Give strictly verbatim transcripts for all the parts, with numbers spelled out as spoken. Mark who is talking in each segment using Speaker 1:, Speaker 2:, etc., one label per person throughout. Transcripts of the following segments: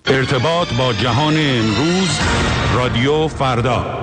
Speaker 1: ارتباط با جهان امروز، رادیو فردا.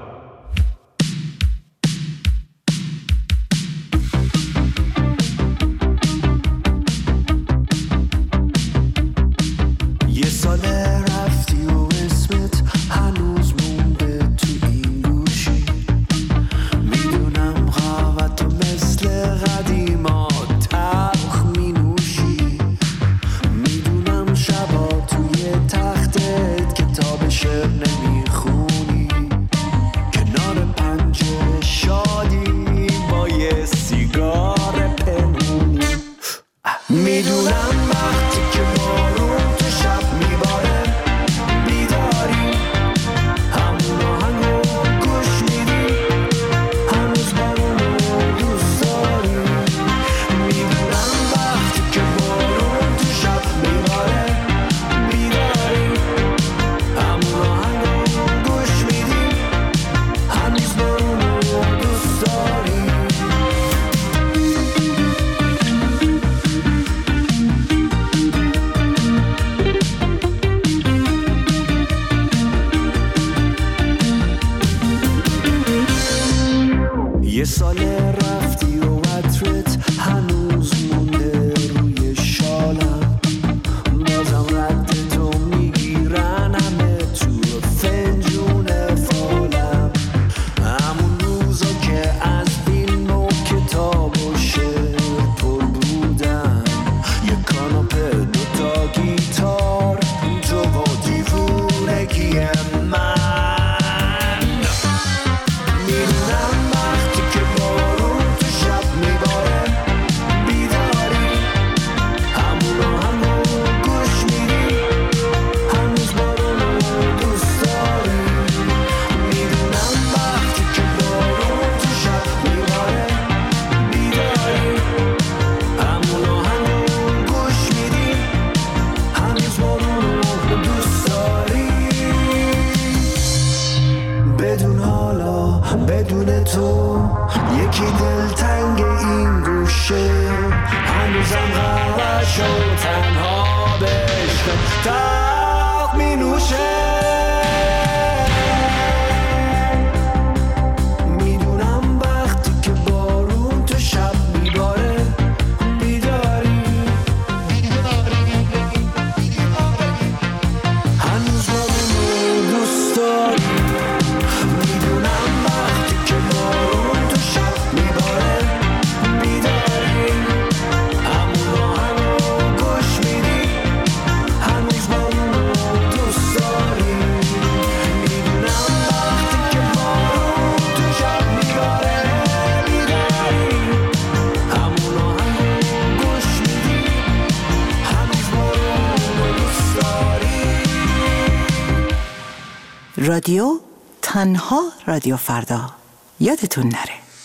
Speaker 2: رادیو تنها رادیو فردا، یادتون نره.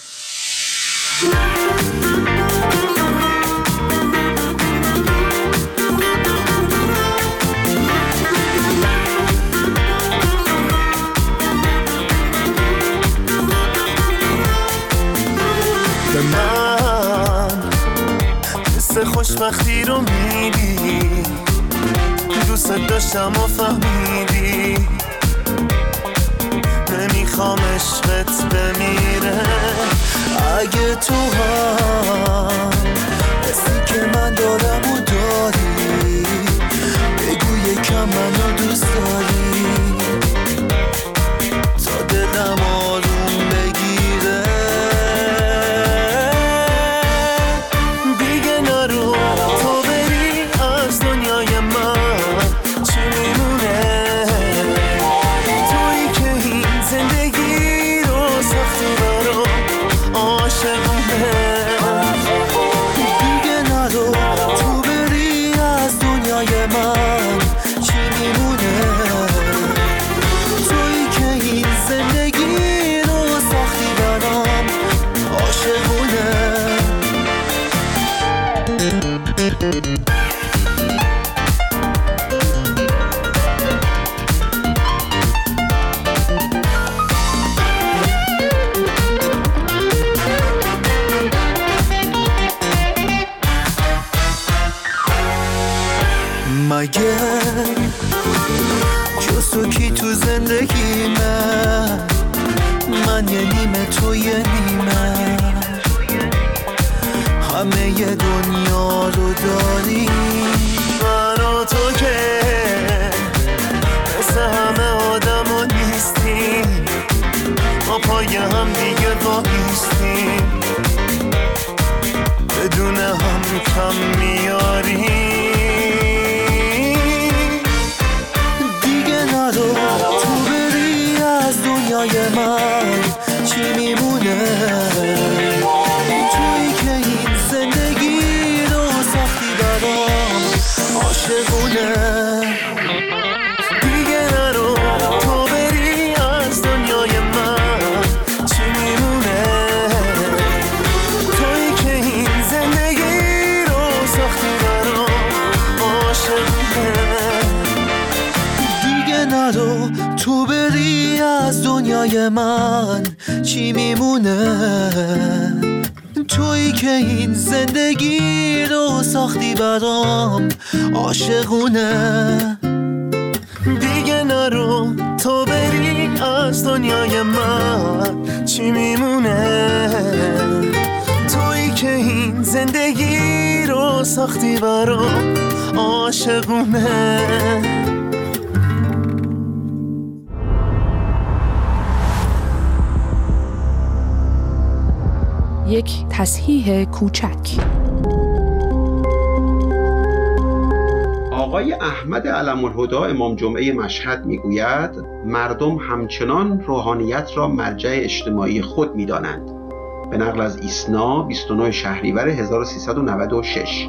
Speaker 3: به من حس خوشبختی رو میدی، دوست داشتم و فهمیدی، نمیخوام عشقت بمیره. اگه تو هم حسی که من دارم و داری، بگو یکم منو دوست داری تا دلم آروم بگیره. دیگه نرو تو بری از دنیای من، چی میمونه تویی که این زندگی رو سختی برام عاشقونه. دیگه نرو تو بری از دنیای من، چی میمونه تویی که این زندگی رو سختی برام عاشقونه. دیگه جز تو کی تو زندگی من من یه نیمه تو یه نیمه همه ی دنیا رو داری من و تو که مثل همه آدم ها نیستیم ما پای هم دیگه وایستیم بدون هم کم میاریم دیگه ندو تو بری از دنیای من چی میمونه توی که این زندگی رو ساختی برام عاشقونه دیگه ندو تو بری از دنیای من چی میمونه توی که این زندگی رو ساختی برام عاشقونه دیگه ندو تو بری از دنیای من چی میمونه تویی که این زندگی رو ساختی برام عاشقونه دیگه نرو تو بری از دنیای من چی میمونه تویی که این زندگی رو ساختی برام عاشقونه
Speaker 4: یک تصحیح کوچک.
Speaker 5: آقای احمد علم‌الهدی امام جمعه مشهد میگوید مردم همچنان روحانیت را مرجع اجتماعی خود می‌دانند. به نقل از ایسنا بیست و نه شهریور هزار و سیصد و نود و شش.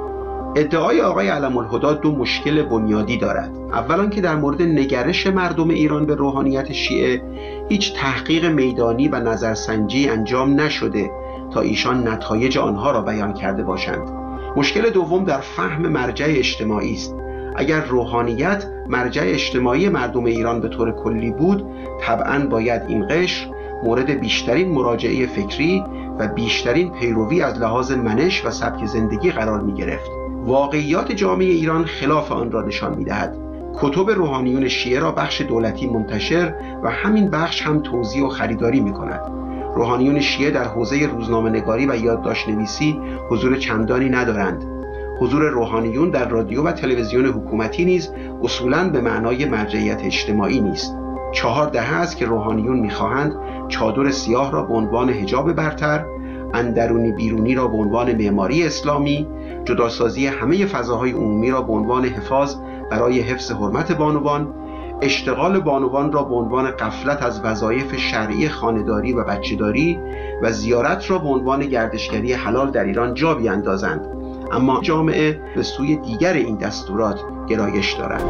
Speaker 5: ادعای آقای علم‌الهدی دو مشکل بنیادی دارد. اولا که در مورد نگرش مردم ایران به روحانیت شیعه هیچ تحقیق میدانی و نظرسنجی انجام نشده تا ایشان نتایج آنها را بیان کرده باشند. مشکل دوم در فهم مرجع اجتماعی است. اگر روحانیت مرجع اجتماعی مردم ایران به طور کلی بود، طبعاً باید این قشر مورد بیشترین مراجعه فکری و بیشترین پیروی از لحاظ منش و سبک زندگی قرار می گرفت. واقعیات جامعه ایران خلاف آن را نشان می دهد. کتب روحانیون شیعه را بخش دولتی منتشر و همین بخش هم توزیع و خریداری می کند. روحانیون شیعه در حوزه روزنامه نگاری و یادداشت نویسی حضور چندانی ندارند. حضور روحانیون در رادیو و تلویزیون حکومتی نیز اصولاً به معنای مرجعیت اجتماعی نیست. چهار دهه است که روحانیون می‌خواهند چادر سیاه را به عنوان حجاب برتر، اندرونی بیرونی را به عنوان معماری اسلامی، جداسازی همه فضاهای عمومی را به عنوان حفاظ برای حفظ حرمت بانوان، اشتغال بانوان را به عنوان غفلت از وظایف شرعی خانه‌داری و بچه‌داری و زیارت را به عنوان گردشگری حلال در ایران جا بیاندازند. اما جامعه به سوی دیگر این دستورات گرایش دارد.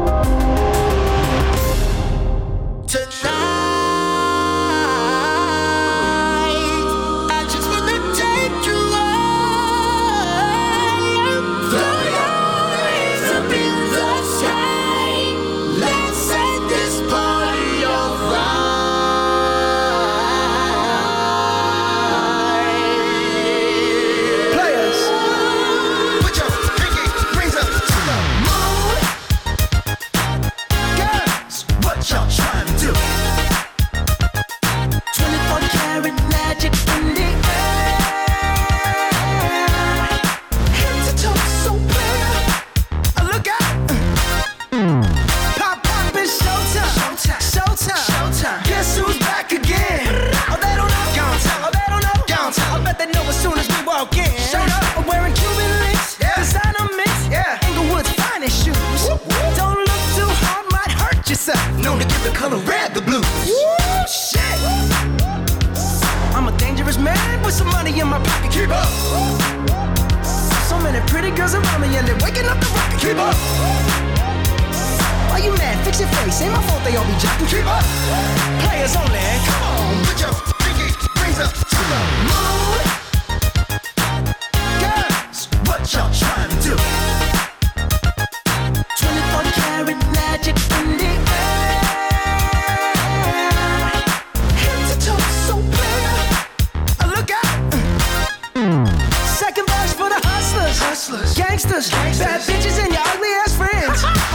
Speaker 3: Gangsters, bad bitches and your ugly ass friends.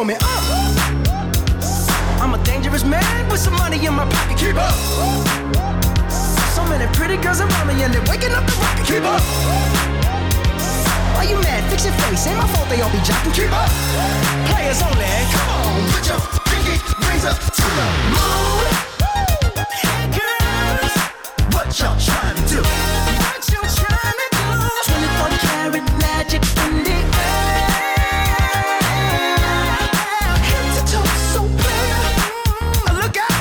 Speaker 6: me up. I'm a dangerous man with some money in my pocket. Keep up. So many pretty girls around me and they're waking up the rocket. Keep up. Why you mad? Fix your face. Ain't my fault they all be jocking. Keep up. Players only. Come on, put your pinky rings up to the moon. Hey girls, what y'all trying to do? What you trying to do? twenty-four karat magic in the air. Head to toe so clear. Look out.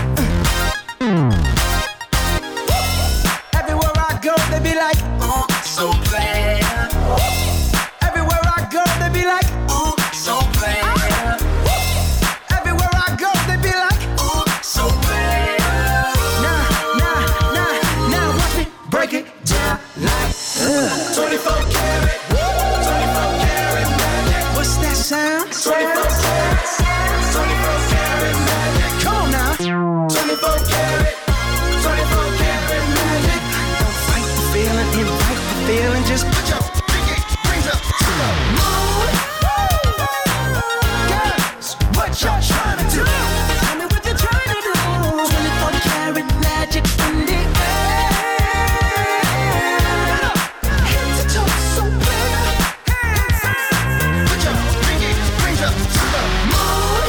Speaker 6: Everywhere I go, they be like, oh, so bad. Everywhere I go, they be like, oh, so bad. Everywhere I go, they be like, oh, so bad. Nah, nah, nah, now watch me break it down like uh. twenty-four karat, twenty-four karat magic. What's that sound? twenty-four karat, twenty-four karat magic. Come on now. twenty-four karat, twenty-four karat magic. Don't fight the feeling, invite the feeling. Just put your pinky rings up to the moon. Girls, what y'all trying to do? Tell me what you're trying to do. twenty-four karat magic in the air. Head to toe so clear. Put your pinky rings up to the moon.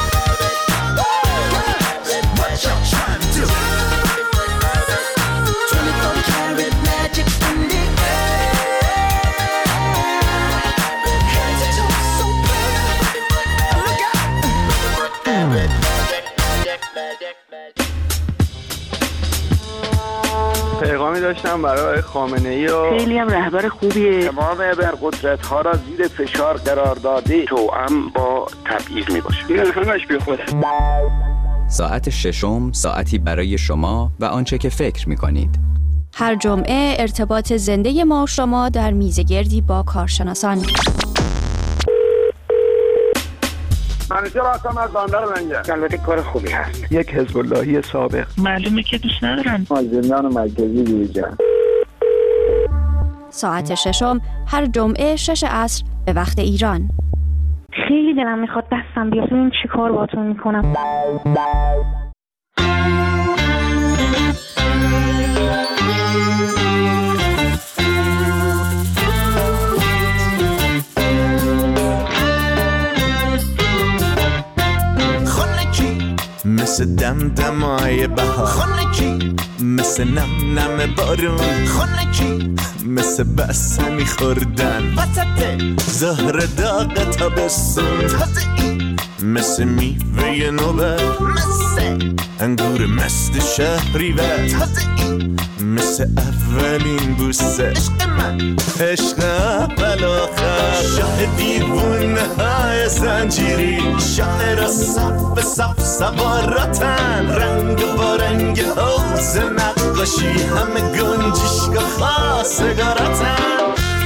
Speaker 6: Girls, what y'all trying to do? twenty-four karat magic in the air. Head to toe so clear. Look out.
Speaker 7: پیغامی داشتم برای خامنه‌ای و
Speaker 8: خیلی هم رهبر خوبیه.
Speaker 7: تمام ابرقدرت ها را زیر فشار قرار داده توأم با تبعیض می باشه. این همش بی خوده.
Speaker 9: ساعت ششم ساعتی برای شما و آنچه که فکر می کنید.
Speaker 4: هر جمعه ارتباط زنده ما و شما در میزگردی با کارشناسان.
Speaker 7: منیجر هستم از بندر لنگر. البته کار خوبی هست. یک حزب اللهی سابق.
Speaker 8: معلومه که دوست ندارم.
Speaker 7: از زندان مرکزی بیرون.
Speaker 4: ساعت ششم هر جمعه شش عصر به وقت ایران.
Speaker 8: خیلی دلم میخواد دستم بیاد. ببین چی کار باهاتون میکنم.
Speaker 3: مثل دم دمای بهار خونکی، مثل نم نم بارون خونکی، مثل بسته میخوردن وسط زهر داغ تابستون تازه‌ای، مثل میوه نوبت، مثل انگور مست شهریور تازه‌ای، مثل اولین بوسه عشق من، عشق اول آخر، شاه دیوونه های زنجیری، شاعر صف صف سواراتن، رنگ با رنگ حوض نقاشی، همه گنجشگاه خواستگاراتن.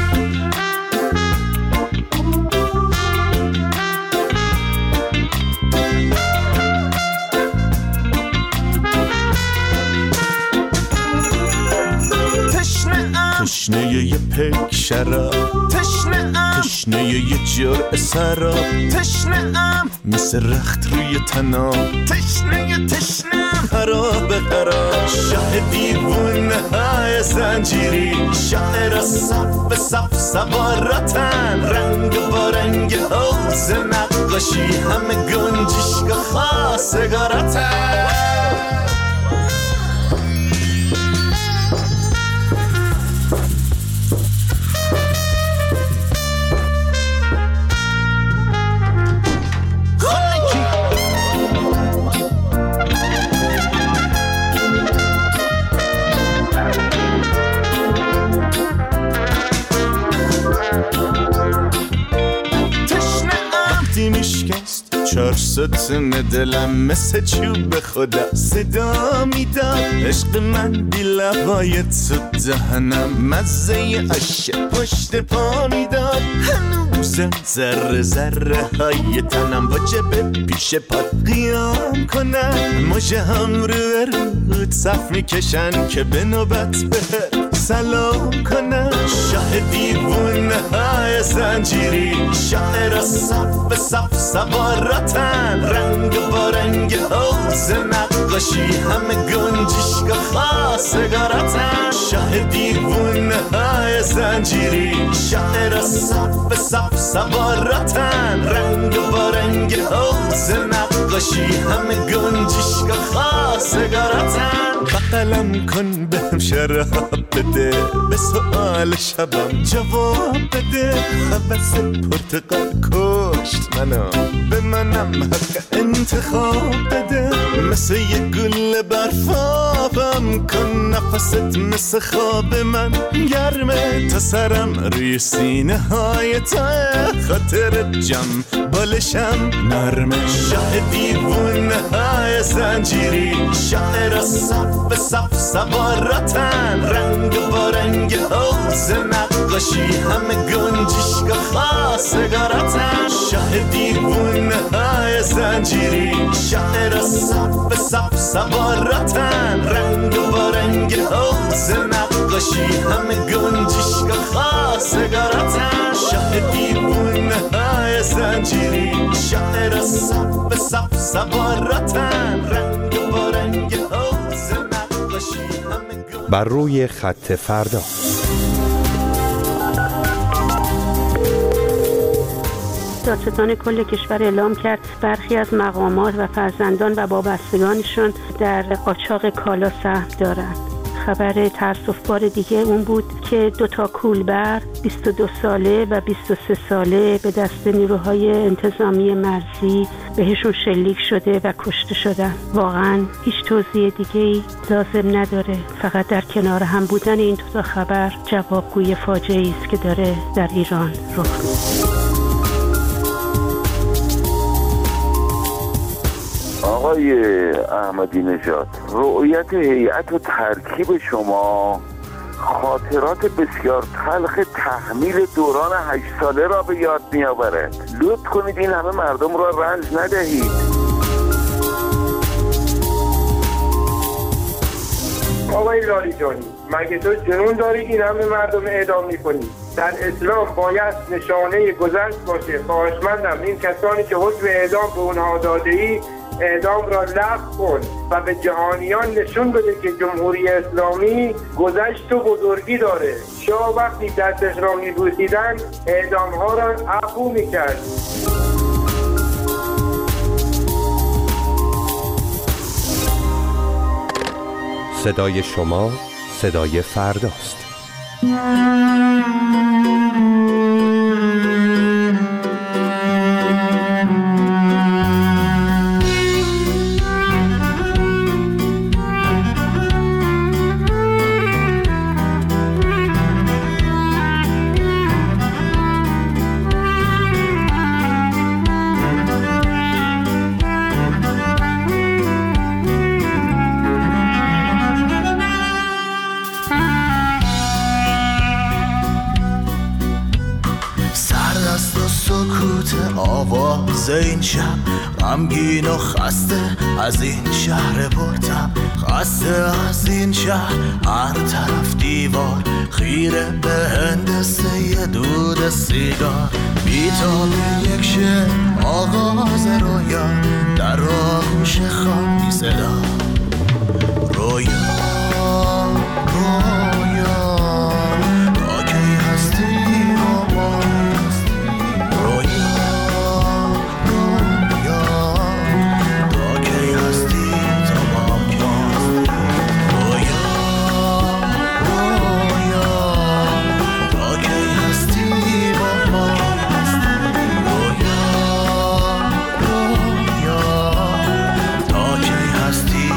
Speaker 3: تشنه یه پیک شراب، تشنه ام تشنه یه جرعه سراب، تشنه ام مثل رخت روی تنام، تشنه تشنه خراب خراب، شاه دیوونه های زنجیری، شاعر صف صف سواراتن، رنگ با رنگ حوض نقاشی، همه گنجشگاه خواستگاراتن. چار ستون دلم مثل چوب خدا صدا میداد، عشق من بی لبای تو دهنم مزه عشق پشت پا میداد، هنوز ذره ذره های تنم واجبه پیش پات قیام کنن، مژه هم رو رود صف میکشن که به نوبت بهت سلام کنم شاه دیوونه های زنجیری شاعر صف به صف سوارتن رنگ با رنگ حوز نقاشی همه گنجشگاه خواستگارتن شاه دیوونه های زنجیری شاعر صف به صف سوارتن رنگ با رنگ حوز نقاشی همه گنجشگاه خواستگارتن بقلم کن بهم شراب بده به سؤال شبم جواب بده حوث پرتقال کشت منو به منم حق انتخاب بده مثل یه گل برفابم کن نفست مثل خواب من گرمه تا سرم روی سینه های تا خاطر جم بالشم نرمه شاه دیوونه های زنجیری شاعر صف به صف سوارتن رنگ با رنگ حوز نقاشی همه گنجشگاه خواستگارتن شاه دیوونه های زنجیری شاعر صف به صف سوارتن رنگ با رنگ حوز نقاشی همه گنجشگاه خواستگارتن شاه دیوونه های زنجیری شاعر صف به صف سوارتن رنگ با رنگ حوز نقاشی همه گنجشگاه.
Speaker 10: بر روی خط فردا
Speaker 11: دادستان کل کشور اعلام کرد برخی از مقامات و فرزندان و وابستگانشون در قاچاق کالا سهم دارند. خبر تأسف‌بار دیگه اون بود که دو تا کولبر بیست و دو ساله و بیست و سه ساله به دست نیروهای انتظامی مرزی بهشون شلیک شده و کشته شدن. واقعا هیچ توضیح دیگه‌ای لازم نداره، فقط در کنار هم بودن این دو تا خبر جوابگوی فاجعه‌ای است که داره در ایران رخ میده.
Speaker 7: آقای احمدی نژاد، رؤیت هیئت و ترکیب شما خاطرات بسیار تلخ تحمیل دوران هشت ساله را به یاد می‌آورد. لطف کنید این همه مردم را رنج ندهید.
Speaker 12: آقای لاریجانی، مگه تو جنون داری این همه مردم اعدام می‌کنی؟ در اسلام باید نشانه گذشت باشه. خواهشمندم این کسانی که حکم اعدام به اونها داده‌ای اعدام را لغو کن و به جهانیان نشون بده که جمهوری اسلامی گذشت و بزرگی داره. شاه وقتی دستش را می‌بوسیدن اعدام ها را عفو می‌کرد.
Speaker 10: صدای شما صدای فرداست.
Speaker 3: آواز این شب غمگین و خسته از این شهر بردم، خسته از این شهر، هر طرف دیوار خیره به هندسه یه دود سیگار، بیتاب یک شعر آغاز رویا در آغوش خاکی صدا، رویا رویا تا کی هستی و ما هستی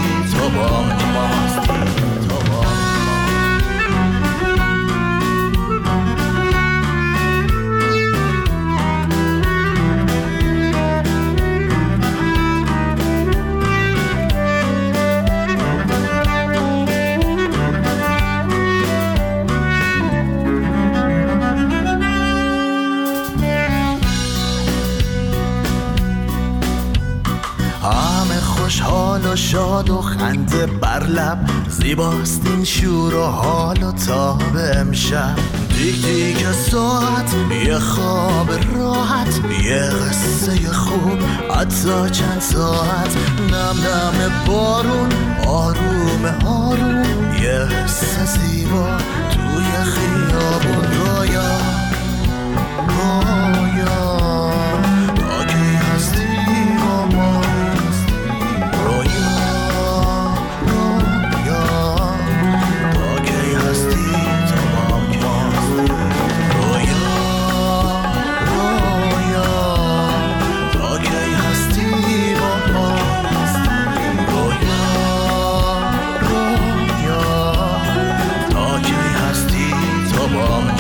Speaker 3: خوشحال و شاد و خنده بر لب، زیباست این شور و حال و تاب امشب. دیگ دیگ ساعت، یه خواب راحت، یه قصه خوب حتی چند ساعت. نم نم بارون آروم آروم، یه حس زیبا توی خیابون. رویا رویا تا کی هستی با ما، رویا رویا تا کی هستی تو با ما، رویا رویا تا کی هستی با ما، رویا رویا تا کی هستی تو با ما.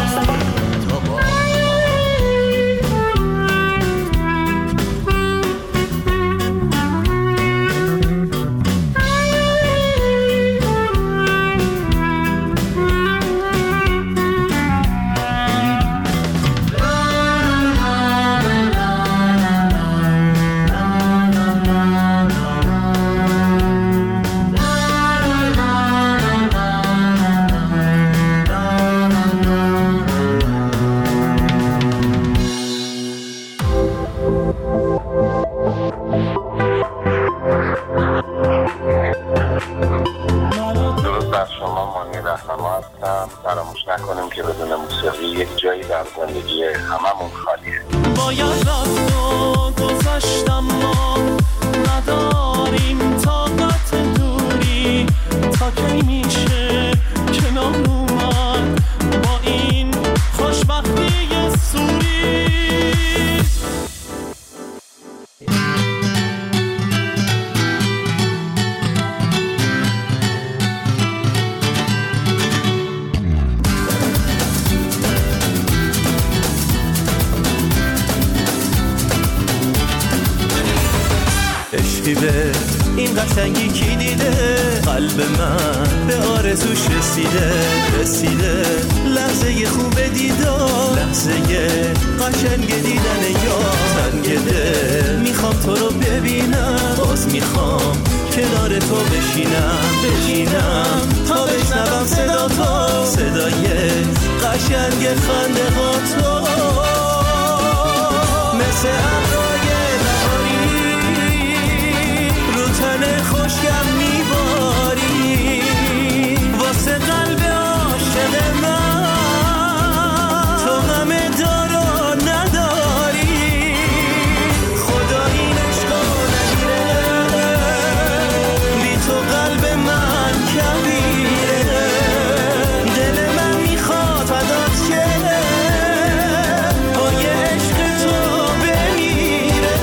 Speaker 13: فراموش نکنیم که بدون موسیقی یک جایی در زندگی هممون خالیه.
Speaker 14: باید رفت و گذشتم، ما نداریم طاقت دوری، تا کی میشه کنار اومد با این خوشبختی سوری.
Speaker 15: به این قشنگی کی دیده، قلب من به آرزوش رسیده رسیده. لحظه خوب دیدار، لحظه قشنگ دیدن یار. تنگ دل میخوام تو رو ببینم، باز میخوام کنار تو بشینم بشینم تا بشنوم صدا تو، صدای قشنگ خنده ها تو. مثل ابرای تن خوشگم میباری، واسه قلب عاشق من تو همه دارو نداری. خدا این عشقو نگیره، بی تو قلب من کبیره. دل من میخواد فدات شه، با یه عشق تو بمیره.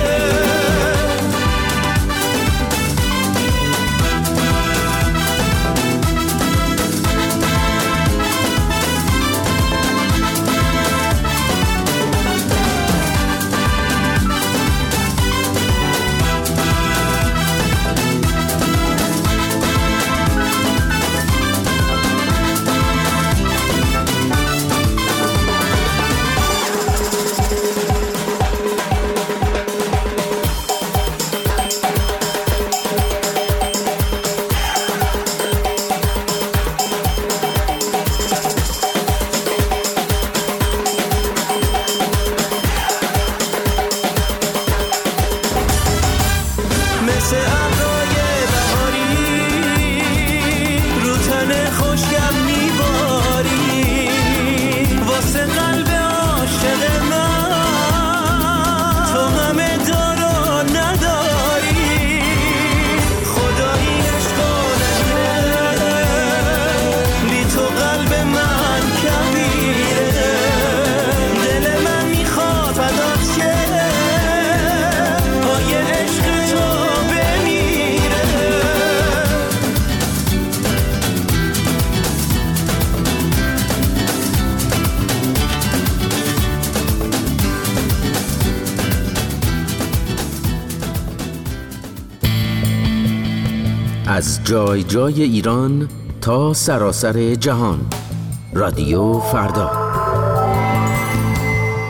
Speaker 16: از جای جای ایران تا سراسر جهان، رادیو فردا.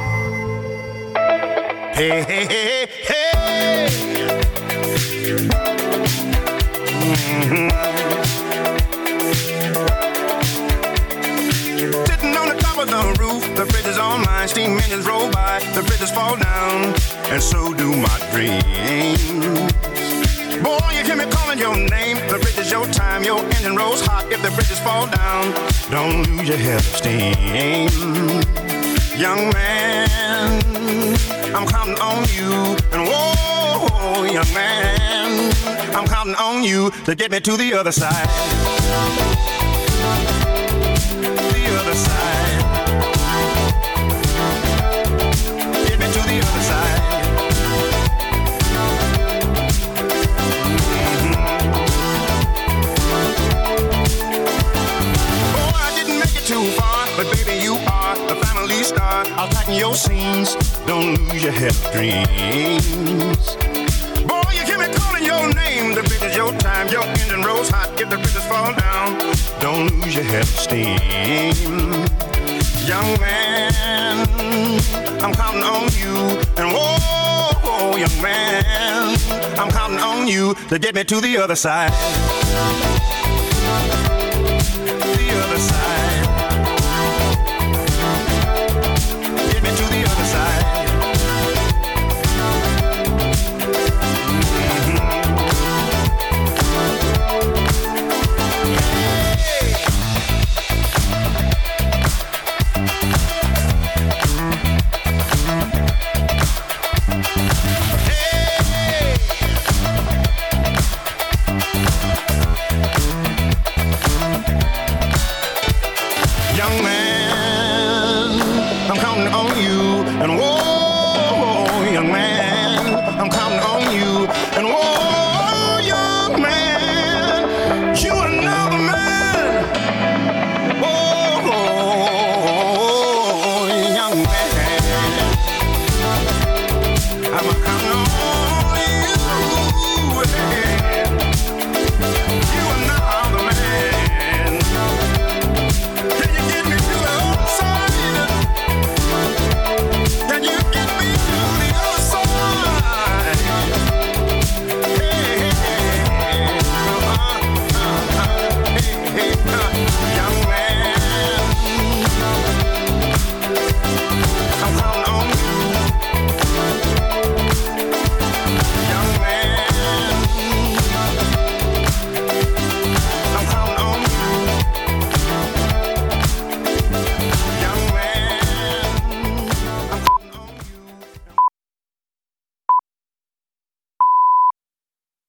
Speaker 3: Hey, hey, hey, hey.
Speaker 17: engines roll by, the bridges fall down, and so do my dreams. Boy, you hear me calling your name. The bridge is your time, your engine rolls hot. If the bridges fall down, don't lose your head of steam. Young man, I'm counting on you. And whoa, young man, I'm counting on you to get me to the other side. The other side. Get me to the other side. Too far, but baby you are a family star. I'll tighten your seams, don't lose your head of dreams. Boy, you hear me calling your name. The bridge is your time, your engine rolls hot. If the bridges fall down, don't lose your head of steam. Young man, I'm counting on you. And whoa, young man, I'm counting on you to get me to the other side.